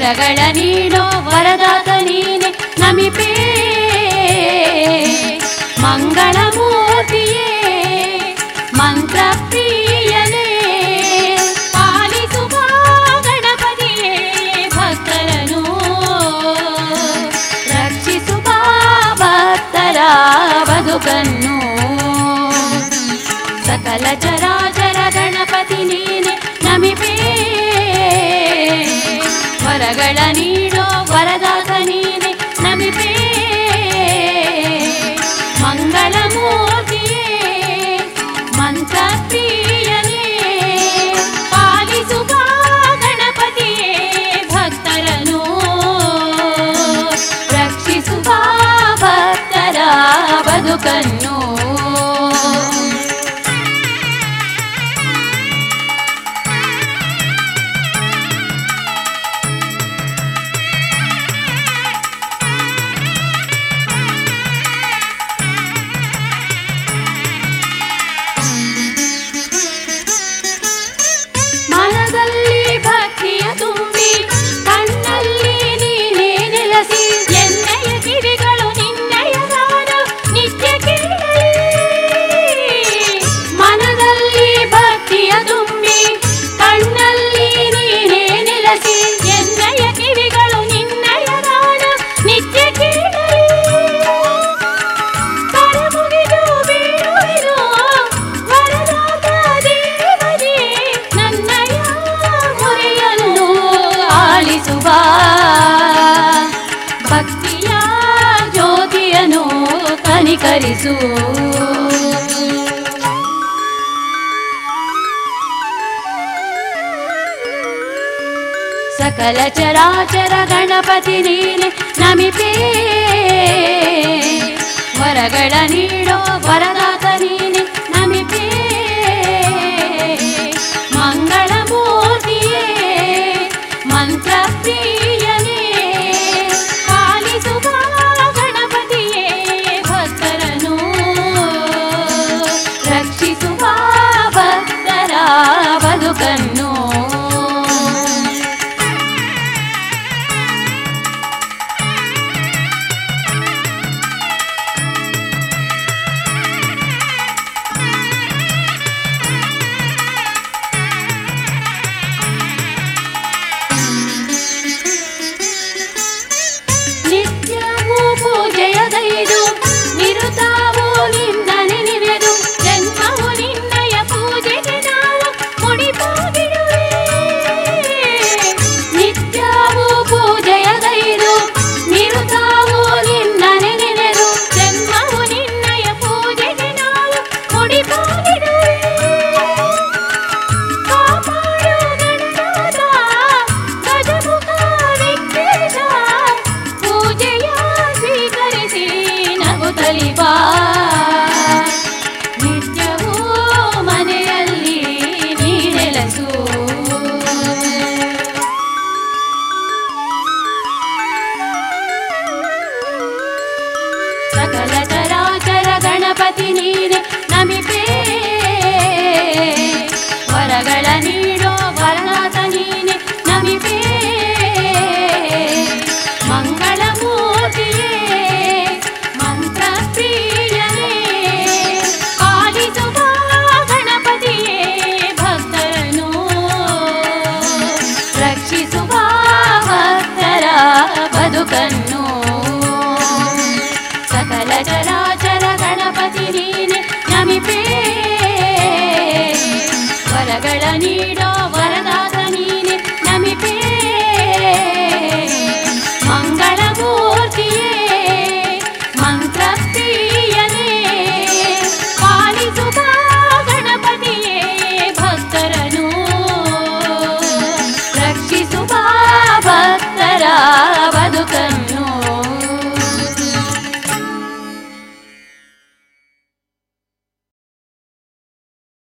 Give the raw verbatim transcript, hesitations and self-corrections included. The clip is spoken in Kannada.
ವರಗಳ ನೀಡೋ ವರದಾತ ನೀನೆ ನಮಿಪೇ ಮಂಗಳ ಮೂರ್ತಿಯೇ ಮಂತ್ರ ಪ್ರಿಯನೇ ಪಾಲಿಸುವ ಗಣಪತಿಯೇ ಭಕ್ತರನು ರಕ್ಷಿಸುವ ಭಕ್ತರ ಬದುಕನ್ನು ಸಕಲ ಚರಾಚರ ಗಣಪತಿ ನೀನೆ ನಮಿಪೇ ವರಗಳ ನೀಡೋ ವರದಾತ ನೀನೆ ನಮಿಪೇ ಮಂಗಳ ಮೂರ್ತಿಯೇ ಮಂತ್ರ ಪ್ರಿಯನೇ ಪಾಲಿಸುವ ಗಣಪತಿಯೇ ಭಕ್ತರನು ರಕ್ಷಿಸುವ ಭಕ್ತರ ಬದುಕನ್ನು ಭಕ್ತಿಯ ಜ್ಯೋತಿಯನ್ನು ಕನಿಕರಿಸು ಸಕಲ ಚರಾಚರ ಗಣಪತಿ ನೀನೆ ನಮಿಪೇ ವರಗಳ ನೀಡೋ ವರದಾತ ನೀನೆ ನಮಿಪೇ ಮಂಗಳ ಮೂರ್ತಿಯೇ ಮಂತ್ರ ಪ್ರಿಯನೇ ಪಾಲಿಸುವ ಗಣಪತಿಯೇ ಭಕ್ತರನು ರಕ್ಷಿಸುವ ಭಕ್ತರ ಬದುಕನ್ನು ನಿರುತಾವು ನಿನ್ನ ನೆನೆದು ಜನ್ಮವು ನಿನ್ನಯ ಪೂಜೆಗೆ ನಾವು ಮುಡಿಪಾಗಿಡುವೆ ನಿತ್ಯವೂ ಪೂಜೆಯ ಗೈದು ನಿರುತಾವು ನಿನ್ನ ನೆನೆದು ಜನ್ಮವು ನಿನ್ನಯ ಪೂಜೆಗೆ ನಾವು ಮುಡಿಪಾಗಿಡುವೆ ಕಾಪಾಡು ಗಣನಾಥ ಗಜಮುಖ ವಿಘ್ನೇಶ ಪೂಜೆಯ ಸ್ವೀಕರಿಸಿ ನಗುತ್ತಲಿಬಾ ನಿತ್ಯವೂ ಮನೆಯಲ್ಲಿ ನೀನೆಲಸು ಸಕಲ ಚರಾಚರ ಗಣಪತಿ ನೀನೆ ನಮಿಪೇ ವರಗಳ ನೀಡೋ ವರದಾತ ನೀನೆ ನಮಿಪೇ ಮಂಗಳ ಮೂರ್ತಿಯೇ ಮಂತ್ರ ಪ್ರಿಯನೇ ಪಾಲಿಸುವ ಗಣಪತಿಯೇ ಭಕ್ತರನು ರಕ್ಷಿಸುವ ಭಕ್ತರ ಬದುಕನ್ನು ಸಕಲ ಚರಾಚರ ಗಣಪತಿ ನೀನೆ ನಮಿಪೇ ವರಗಳ ನೀಡೋ